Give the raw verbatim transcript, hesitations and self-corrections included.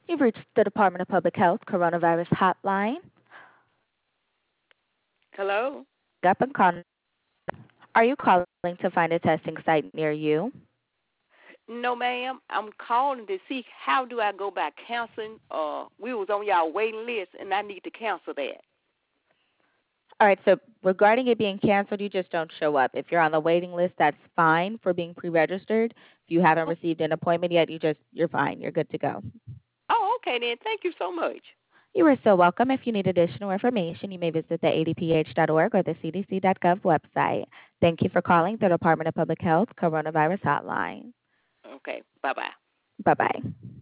You've reached the Department of Public Health Coronavirus Hotline. Hello? Up and calling. Are you calling to find a testing site near you? No, ma'am. I'm calling to see how do I go about canceling. Uh, we was on y'all waiting list, and I need to cancel that. All right, so regarding it being canceled, you just don't show up. If you're on the waiting list, that's fine for being pre-registered. If you haven't received an appointment yet, you just you're fine. You're good to go. Oh, okay then. Thank you so much. You are so welcome. If you need additional information, you may visit the A D P H dot org or the C D C dot gov website. Thank you for calling the Department of Public Health Coronavirus Hotline. Okay. Bye bye. Bye bye.